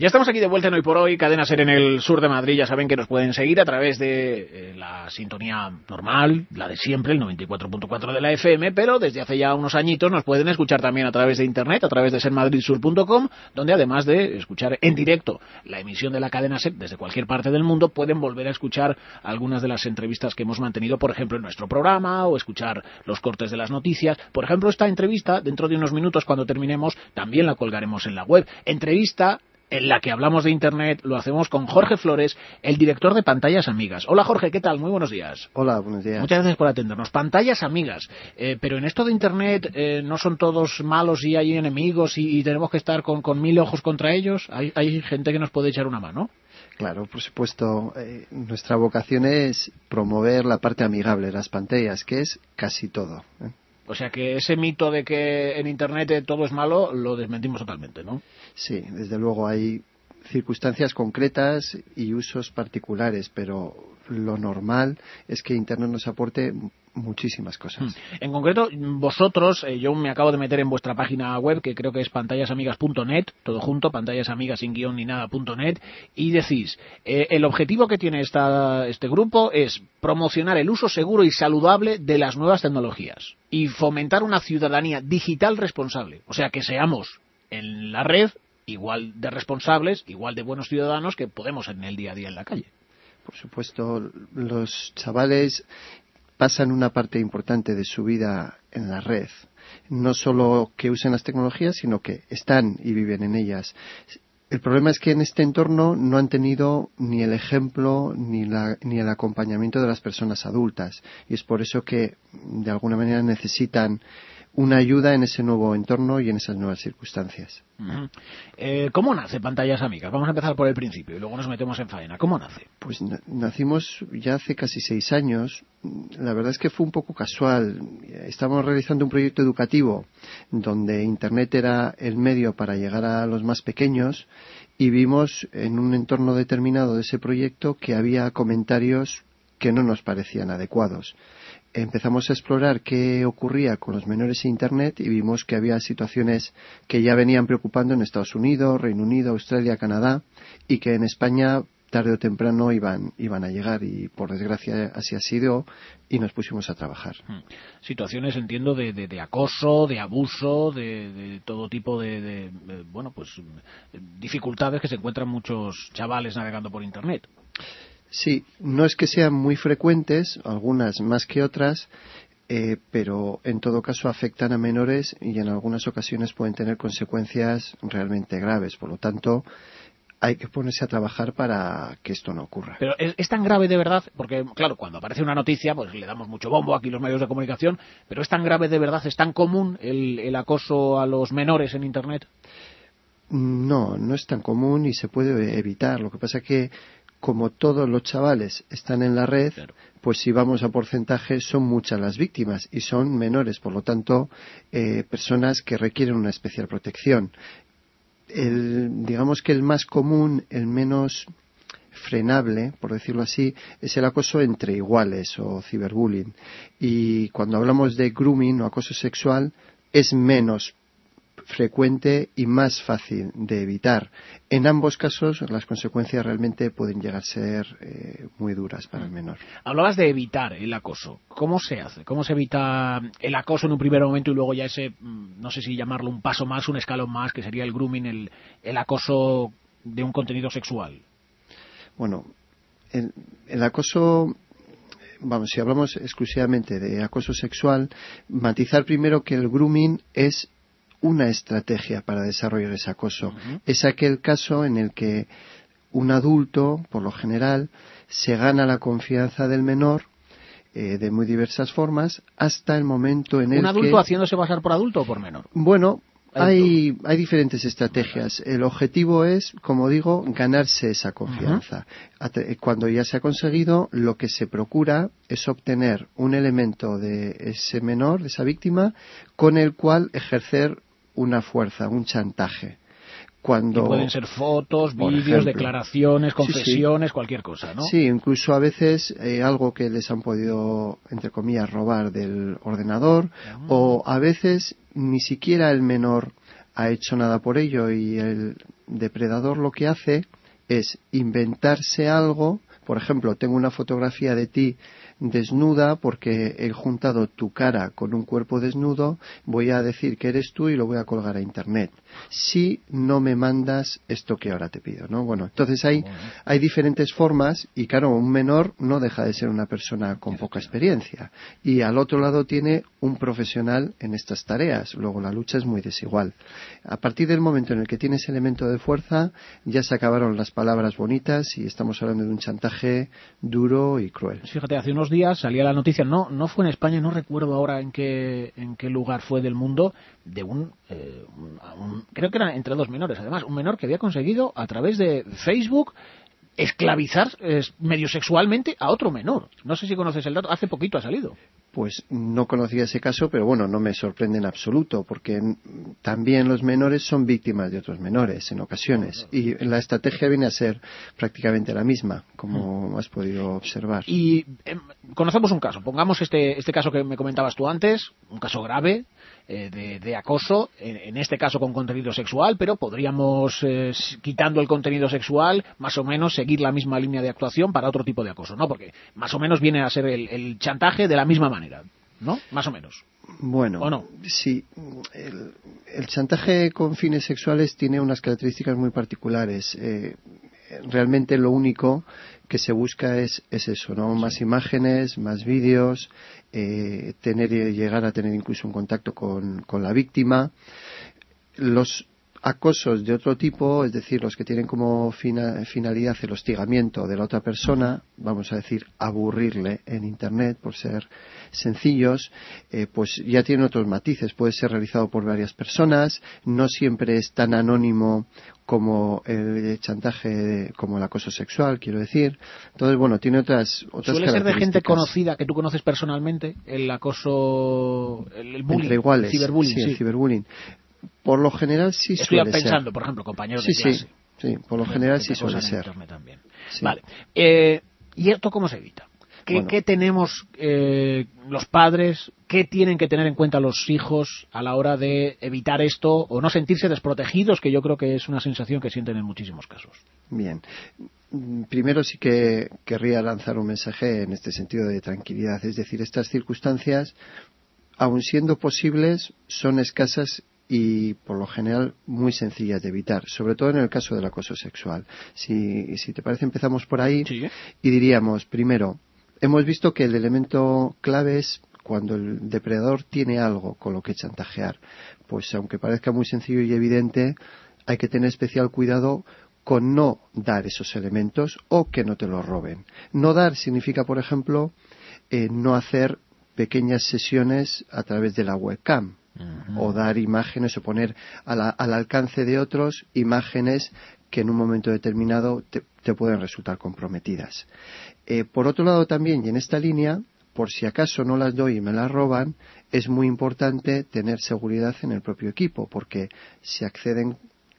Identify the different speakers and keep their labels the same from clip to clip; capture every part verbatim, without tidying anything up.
Speaker 1: Ya estamos aquí de vuelta en Hoy por Hoy, Cadena SER en el sur de Madrid. Ya saben que nos pueden seguir a través de eh, la sintonía normal, la de siempre, el noventa y cuatro punto cuatro de la F M, pero desde hace ya unos añitos nos pueden escuchar también a través de internet, a través de ser madrid sur punto com, donde además de escuchar en directo la emisión de la cadena SER desde cualquier parte del mundo, pueden volver a escuchar algunas de las entrevistas que hemos mantenido, por ejemplo, en nuestro programa, o escuchar los cortes de las noticias. Por ejemplo, esta entrevista, dentro de unos minutos, cuando terminemos, también la colgaremos en la web. Entrevista en la que hablamos de Internet, lo hacemos con Jorge Flores, el director de Pantallas Amigas. Hola Jorge, ¿qué tal? Muy buenos días.
Speaker 2: Hola, buenos días.
Speaker 1: Muchas gracias por atendernos. Pantallas Amigas, eh, pero en esto de Internet eh, no son todos malos y hay enemigos y, y tenemos que estar con, con mil ojos contra ellos. Hay, hay gente que nos puede echar una mano.
Speaker 2: Claro, por supuesto. Eh, nuestra vocación es promover la parte amigable de las pantallas, que es casi todo, ¿eh?
Speaker 1: O sea que ese mito de que en Internet todo es malo lo desmentimos totalmente, ¿no?
Speaker 2: Sí, desde luego hay circunstancias concretas y usos particulares, pero lo normal es que Internet nos aporte muchísimas cosas.
Speaker 1: En concreto, vosotros, eh, yo me acabo de meter en vuestra página web, que creo que es pantallasamigas punto net, todo junto, pantallasamigas sin guión ni nada punto net, y decís, eh, el objetivo que tiene esta, este grupo es promocionar el uso seguro y saludable de las nuevas tecnologías y fomentar una ciudadanía digital responsable. O sea, que seamos en la red igual de responsables, igual de buenos ciudadanos que podemos en el día a día en la calle.
Speaker 2: Por supuesto, los chavales pasan una parte importante de su vida en la red. No solo que usen las tecnologías, sino que están y viven en ellas. El problema es que en este entorno no han tenido ni el ejemplo ni, la, ni el acompañamiento de las personas adultas. Y es por eso que, de alguna manera, necesitan una ayuda en ese nuevo entorno y en esas nuevas circunstancias.
Speaker 1: Uh-huh. Eh, ¿Cómo nace Pantallas Amigas? Vamos a empezar por el principio y luego nos metemos en faena. ¿Cómo nace?
Speaker 2: Pues nacimos ya hace casi seis años. La verdad es que fue un poco casual. Estábamos realizando un proyecto educativo donde Internet era el medio para llegar a los más pequeños y vimos en un entorno determinado de ese proyecto que había comentarios que no nos parecían adecuados. Empezamos a explorar qué ocurría con los menores en Internet y vimos que había situaciones que ya venían preocupando en Estados Unidos, Reino Unido, Australia, Canadá, y que en España tarde o temprano iban, iban a llegar, y por desgracia así ha sido, y nos pusimos a trabajar.
Speaker 1: Situaciones, entiendo, de, de, de acoso, de abuso, de, de todo tipo de, de, de, bueno, pues dificultades que se encuentran muchos chavales navegando por Internet.
Speaker 2: Sí, no es que sean muy frecuentes, algunas más que otras, eh, pero en todo caso afectan a menores y en algunas ocasiones pueden tener consecuencias realmente graves. Por lo tanto, hay que ponerse a trabajar para que esto no ocurra.
Speaker 1: Pero ¿es, es tan grave de verdad? Porque, claro, cuando aparece una noticia, pues le damos mucho bombo aquí los medios de comunicación, pero ¿es tan grave de verdad? ¿Es tan común el, el acoso a los menores en Internet?
Speaker 2: No, no es tan común y se puede evitar. Lo que pasa es que, como todos los chavales están en la red, claro, pues si vamos a porcentaje son muchas las víctimas y son menores, por lo tanto, eh, personas que requieren una especial protección. El, digamos que el más común, el menos frenable, por decirlo así, es el acoso entre iguales o ciberbullying. Y cuando hablamos de grooming o acoso sexual, es menos frecuente y más fácil de evitar. En ambos casos las consecuencias realmente pueden llegar a ser eh, muy duras para el menor.
Speaker 1: Hablabas de evitar el acoso. ¿Cómo se hace? ¿Cómo se evita el acoso en un primer momento y luego ya ese, no sé si llamarlo un paso más, un escalón más, que sería el grooming, el, el acoso de un contenido sexual?
Speaker 2: Bueno, el, el acoso, vamos, si hablamos exclusivamente de acoso sexual, matizar primero que el grooming es una estrategia para desarrollar ese acoso. Uh-huh. Es aquel caso en el que un adulto, por lo general, se gana la confianza del menor eh, de muy diversas formas hasta el momento en el que...
Speaker 1: ¿Un adulto haciéndose pasar por adulto o por menor?
Speaker 2: Bueno, hay, hay diferentes estrategias. El objetivo es, como digo, ganarse esa confianza. Uh-huh. Cuando ya se ha conseguido, lo que se procura es obtener un elemento de ese menor, de esa víctima, con el cual ejercer una fuerza, un chantaje. Cuando,
Speaker 1: que pueden ser fotos, vídeos, declaraciones, confesiones, sí, sí. cualquier cosa, ¿no?
Speaker 2: Sí, incluso a veces eh, algo que les han podido, entre comillas, robar del ordenador, uh-huh. o a veces ni siquiera el menor ha hecho nada por ello y el depredador lo que hace es inventarse algo. Por ejemplo, tengo una fotografía de ti desnuda porque he juntado tu cara con un cuerpo desnudo, voy a decir que eres tú y lo voy a colgar a internet. Si no me mandas esto que ahora te pido, ¿no? Bueno, entonces hay, hay diferentes formas y claro, un menor no deja de ser una persona con poca experiencia. Y al otro lado tiene un profesional en estas tareas. Luego la lucha es muy desigual. A partir del momento en el que tienes elemento de fuerza, ya se acabaron las palabras bonitas y estamos hablando de un chantaje duro y cruel.
Speaker 1: Fíjate, hace unos días salía la noticia, no no fue en España, no recuerdo ahora en qué en qué lugar fue del mundo, de un, eh, un, un creo que era entre dos menores, además, un menor que había conseguido a través de Facebook esclavizar eh, medio sexualmente a otro menor. No sé si conoces el dato, hace poquito ha salido.
Speaker 2: Pues no conocía ese caso, pero bueno, no me sorprende en absoluto, porque también los menores son víctimas de otros menores en ocasiones. Y la estrategia viene a ser prácticamente la misma, como has podido observar.
Speaker 1: Y eh, conocemos un caso, pongamos este, este caso que me comentabas tú antes, un caso grave, eh, de, de acoso, en, en este caso con contenido sexual, pero podríamos, eh, quitando el contenido sexual, más o menos seguir la misma línea de actuación para otro tipo de acoso, ¿no? Porque más o menos viene a ser el, el chantaje de la misma manera, ¿no? Más o menos.
Speaker 2: Bueno,
Speaker 1: ¿o no?
Speaker 2: Sí. El, el chantaje con fines sexuales tiene unas características muy particulares. Eh, realmente lo único que se busca es, es eso, ¿no? Más imágenes, más vídeos, eh, tener llegar a tener incluso un contacto con, con la víctima. Los acosos de otro tipo, es decir, los que tienen como fina, finalidad el hostigamiento de la otra persona, vamos a decir, aburrirle en Internet por ser sencillos, eh, pues ya tienen otros matices. Puede ser realizado por varias personas, no siempre es tan anónimo como el chantaje, como el acoso sexual, quiero decir. Entonces, bueno, tiene otras, otras
Speaker 1: ¿Suele ser de gente conocida que tú conoces personalmente, el acoso, el, el bullying,
Speaker 2: entre iguales,
Speaker 1: el ciberbullying?
Speaker 2: Sí,
Speaker 1: sí.
Speaker 2: el ciberbullying. Por lo general sí
Speaker 1: Estoy
Speaker 2: suele
Speaker 1: pensando,
Speaker 2: ser.
Speaker 1: por ejemplo, compañeros
Speaker 2: sí,
Speaker 1: de clase.
Speaker 2: Sí, sí, por lo general sí suele ser.
Speaker 1: Sí. Vale. Eh, ¿Y esto cómo se evita? ¿Qué,
Speaker 2: bueno.
Speaker 1: ¿qué tenemos eh, los padres, qué tienen que tener en cuenta los hijos a la hora de evitar esto o no sentirse desprotegidos, que yo creo que es una sensación que sienten en muchísimos casos?
Speaker 2: Bien. Primero sí que querría lanzar un mensaje en este sentido de tranquilidad. Es decir, estas circunstancias, aun siendo posibles, son escasas y por lo general muy sencillas de evitar, sobre todo en el caso del acoso sexual. Si, si te parece, empezamos por ahí.
Speaker 1: Sí.
Speaker 2: Y diríamos, primero, hemos visto que el elemento clave es cuando el depredador tiene algo con lo que chantajear. Pues aunque parezca muy sencillo y evidente, hay que tener especial cuidado con no dar esos elementos o que no te los roben. No dar significa, por ejemplo, eh, no hacer pequeñas sesiones a través de la webcam. Uh-huh. O dar imágenes o poner a la, al alcance de otros imágenes que en un momento determinado te, te pueden resultar comprometidas. Eh, por otro lado también, y en esta línea, por si acaso no las doy y me las roban, es muy importante tener seguridad en el propio equipo, porque si acceden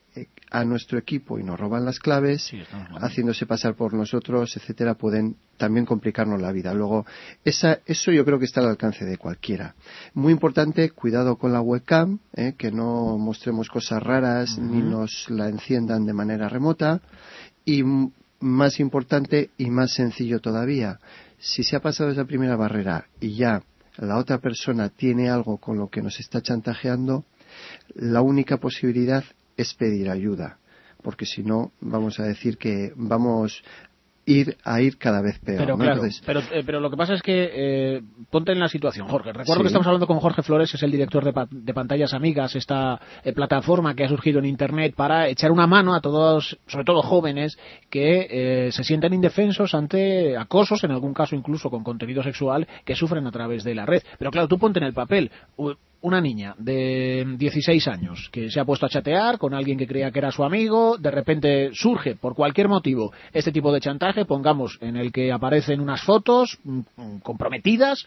Speaker 2: a nuestro equipo y nos roban las claves, sí, haciéndose pasar por nosotros, etcétera, pueden también complicarnos la vida. Luego, esa, eso yo creo que está al alcance de cualquiera. Muy importante, cuidado con la webcam, eh, que no mostremos cosas raras uh-huh. ni nos la enciendan de manera remota. Y m- más importante y más sencillo todavía, si se ha pasado esa primera barrera y ya la otra persona tiene algo con lo que nos está chantajeando, la única posibilidad es pedir ayuda, porque si no vamos a decir que vamos ir a ir cada vez peor.
Speaker 1: Pero
Speaker 2: ¿no?
Speaker 1: claro,
Speaker 2: Entonces,
Speaker 1: pero, eh, pero lo que pasa es que eh, ponte en la situación, Jorge. Recuerdo
Speaker 2: sí.
Speaker 1: que estamos hablando con Jorge Flores, es el director de, pa- de Pantallas Amigas, esta eh, plataforma que ha surgido en Internet para echar una mano a todos, sobre todo jóvenes, que eh, se sienten indefensos ante acosos, en algún caso incluso con contenido sexual, que sufren a través de la red. Pero claro, tú ponte en el papel. Una niña de dieciséis años que se ha puesto a chatear con alguien que creía que era su amigo, de repente surge por cualquier motivo este tipo de chantaje, pongamos en el que aparecen unas fotos mmm, comprometidas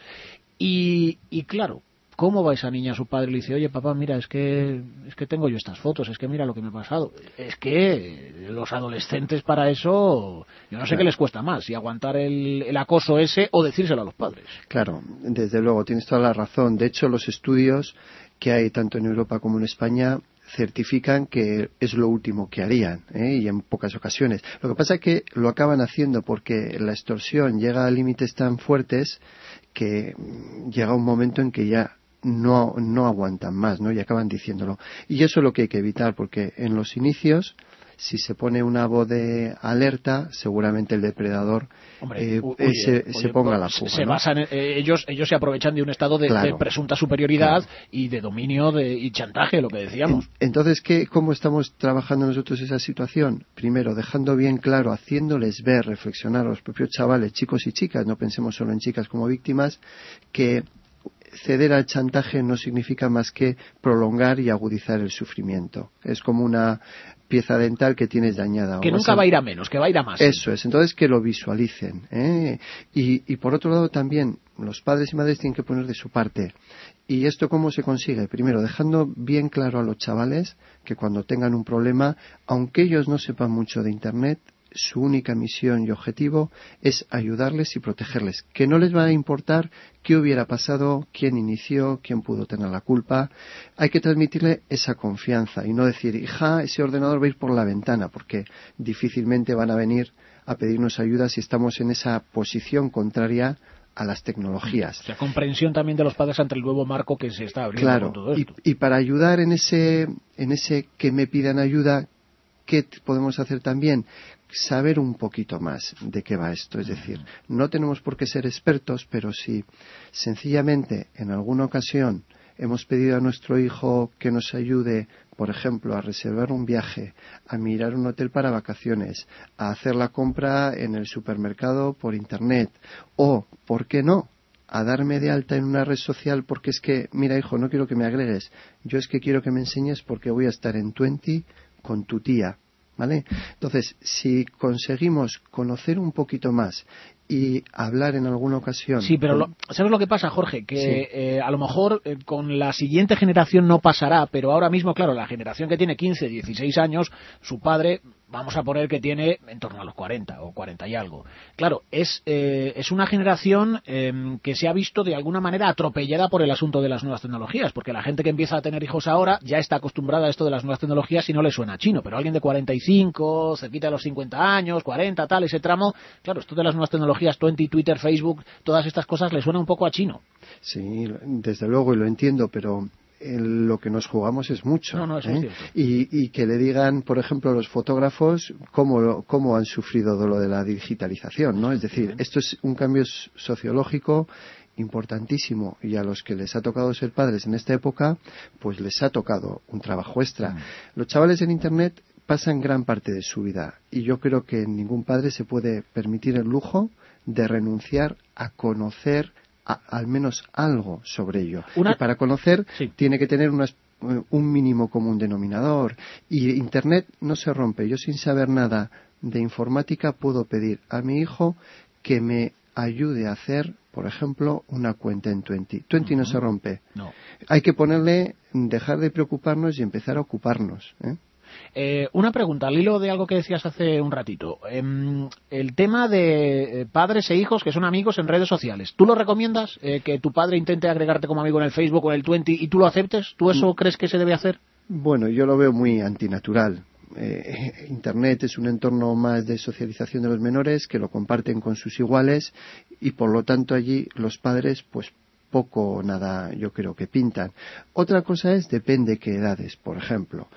Speaker 1: y, y claro, ¿cómo va esa niña a su padre y le dice, oye papá, mira, es que es que tengo yo estas fotos, es que mira lo que me ha pasado? Es que los adolescentes para eso, yo no sé claro. qué les cuesta más, si aguantar el, el acoso ese o decírselo a los padres.
Speaker 2: Claro, desde luego, tienes toda la razón. De hecho, los estudios que hay tanto en Europa como en España certifican que es lo último que harían, ¿eh? Y en pocas ocasiones. Lo que pasa es que lo acaban haciendo porque la extorsión llega a límites tan fuertes que llega un momento en que ya no, no aguantan más, ¿no? Y acaban diciéndolo. Y eso es lo que hay que evitar, porque en los inicios, si se pone una voz de alerta, seguramente el depredador
Speaker 1: Hombre,
Speaker 2: eh,
Speaker 1: oye,
Speaker 2: se,
Speaker 1: oye,
Speaker 2: se ponga
Speaker 1: pues,
Speaker 2: a la fuga,
Speaker 1: se
Speaker 2: ¿no?
Speaker 1: basan en, eh, ellos ellos se aprovechan de un estado de,
Speaker 2: Claro,
Speaker 1: de presunta superioridad,
Speaker 2: claro.
Speaker 1: y de dominio de, y chantaje, lo que decíamos.
Speaker 2: En, entonces, ¿qué, ¿cómo estamos trabajando nosotros esa situación? Primero, dejando bien claro, haciéndoles ver, reflexionar a los propios chavales, chicos y chicas, no pensemos solo en chicas como víctimas, que ceder al chantaje no significa más que prolongar y agudizar el sufrimiento. Es como una pieza dental que tienes dañada.
Speaker 1: Que nunca va a ir a menos, que va a ir a más.
Speaker 2: Eso es, entonces que lo visualicen, ¿eh? Y, y por otro lado también, los padres y madres tienen que poner de su parte. ¿Y esto cómo se consigue? Primero, dejando bien claro a los chavales que cuando tengan un problema, aunque ellos no sepan mucho de Internet, su única misión y objetivo es ayudarles y protegerles, que no les va a importar qué hubiera pasado, quién inició, quién pudo tener la culpa. Hay que transmitirle esa confianza y no decir, hija, ese ordenador va a ir por la ventana, porque difícilmente van a venir a pedirnos ayuda si estamos en esa posición contraria a las tecnologías.
Speaker 1: O sea, comprensión también de los padres ante el nuevo marco que se está abriendo,
Speaker 2: claro,
Speaker 1: con todo esto.
Speaker 2: Y, y para ayudar en ese, en ese que me pidan ayuda, ¿qué podemos hacer también? Saber un poquito más de qué va esto. Es decir, no tenemos por qué ser expertos, pero si sencillamente en alguna ocasión hemos pedido a nuestro hijo que nos ayude, por ejemplo, a reservar un viaje, a mirar un hotel para vacaciones, a hacer la compra en el supermercado por Internet, o, ¿por qué no?, a darme de alta en una red social porque es que, mira hijo, no quiero que me agregues, yo es que quiero que me enseñes porque voy a estar en Twenty con tu tía, ¿vale? Entonces, si conseguimos conocer un poquito más y hablar en alguna ocasión...
Speaker 1: Sí, pero
Speaker 2: con...
Speaker 1: lo, ¿sabes lo que pasa, Jorge? Que
Speaker 2: sí.
Speaker 1: eh, a lo mejor eh, con la siguiente generación no pasará, pero ahora mismo, claro, la generación que tiene quince, dieciséis años, su padre, vamos a poner que tiene en torno a los cuarenta o cuarenta y algo. Claro, es, eh, es una generación eh, que se ha visto de alguna manera atropellada por el asunto de las nuevas tecnologías, porque la gente que empieza a tener hijos ahora ya está acostumbrada a esto de las nuevas tecnologías y no le suena chino, pero alguien de cuarenta y cinco, cerquita de los cincuenta años, cuarenta, tal, ese tramo, claro, esto de las nuevas tecnologías, Twenty, Twitter, Facebook, todas estas cosas le suena un poco a chino.
Speaker 2: Sí, desde luego, y lo entiendo, pero en lo que nos jugamos es mucho.
Speaker 1: No, no, eso
Speaker 2: ¿eh?
Speaker 1: es cierto.
Speaker 2: Y, y que le digan, por ejemplo, los fotógrafos cómo, cómo han sufrido de lo de la digitalización, ¿no? Es decir, esto es un cambio sociológico importantísimo, y a los que les ha tocado ser padres en esta época, pues les ha tocado un trabajo extra. Mm. Los chavales en Internet pasan gran parte de su vida, y yo creo que ningún padre se puede permitir el lujo de renunciar a conocer a, al menos algo sobre ello. Una... Y para conocer sí. tiene que tener unas, un mínimo común denominador. Y Internet no se rompe. Yo, sin saber nada de informática, puedo pedir a mi hijo que me ayude a hacer, por ejemplo, una cuenta en Twenty. Twenty uh-huh. no se rompe.
Speaker 1: No.
Speaker 2: Hay que ponerle, dejar de preocuparnos y empezar a ocuparnos, ¿eh?
Speaker 1: Eh, una pregunta, al hilo de algo que decías hace un ratito. Eh, el tema de eh, padres e hijos que son amigos en redes sociales. ¿Tú lo recomiendas? Eh, ¿Que tu padre intente agregarte como amigo en el Facebook o en el Twenty y tú lo aceptes? ¿Tú eso mm. crees que se debe hacer?
Speaker 2: Bueno, yo lo veo muy antinatural. Eh, Internet es un entorno más de socialización de los menores que lo comparten con sus iguales, y por lo tanto allí los padres pues poco o nada yo creo que pintan. Otra cosa es, depende qué edades. Por ejemplo,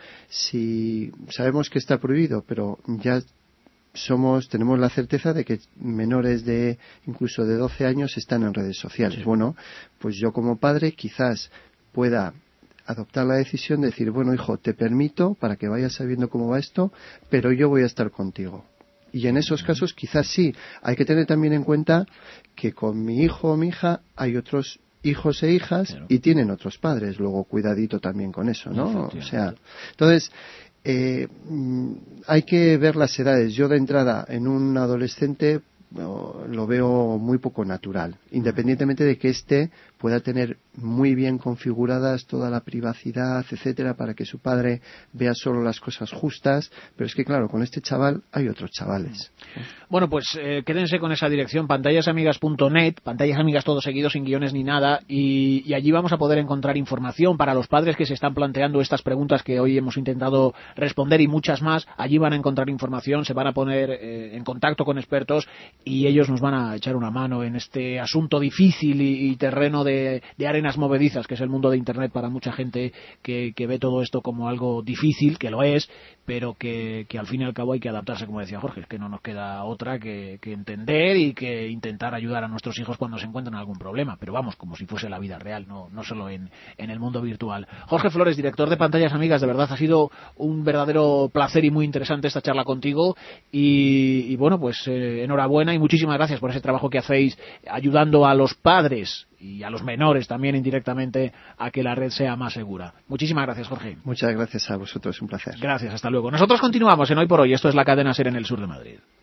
Speaker 2: si sabemos que está prohibido, pero ya somos tenemos la certeza de que menores de incluso de doce años están en redes sociales. Sí. Bueno, pues yo como padre quizás pueda adoptar la decisión de decir, bueno hijo, te permito para que vayas sabiendo cómo va esto, pero yo voy a estar contigo. Y en esos casos quizás sí. Hay que tener también en cuenta que con mi hijo o mi hija hay otros hijos e hijas, claro, y tienen otros padres. Luego cuidadito también con eso, ¿no? O sea, entonces eh, hay que ver las edades. Yo de entrada en un adolescente lo veo muy poco natural, independientemente de que éste pueda tener muy bien configuradas toda la privacidad, etcétera, para que su padre vea solo las cosas justas, pero es que claro, con este chaval hay otros chavales.
Speaker 1: Bueno, pues eh, quédense con esa dirección, pantayasamigas punto net, pantallas amigas todo seguido, sin guiones ni nada, y, y allí vamos a poder encontrar información para los padres que se están planteando estas preguntas que hoy hemos intentado responder y muchas más. Allí van a encontrar información, se van a poner eh, en contacto con expertos y ellos nos van a echar una mano en este asunto difícil y, y terreno de, de arenas movedizas que es el mundo de Internet para mucha gente que, que ve todo esto como algo difícil, que lo es, pero que, que al fin y al cabo hay que adaptarse, como decía Jorge, es que no nos queda otra que, que entender y que intentar ayudar a nuestros hijos cuando se encuentran en algún problema, pero vamos, como si fuese la vida real, no, no solo en, en el mundo virtual. Jorge Flores, director de Pantallas Amigas, de verdad ha sido un verdadero placer y muy interesante esta charla contigo y, y bueno, pues eh, enhorabuena y muchísimas gracias por ese trabajo que hacéis ayudando a los padres y a los menores también indirectamente a que la red sea más segura. Muchísimas gracias, Jorge.
Speaker 2: Muchas gracias a vosotros, un placer.
Speaker 1: Gracias, hasta luego. Nosotros continuamos en Hoy por Hoy. Esto es la cadena SER en el sur de Madrid.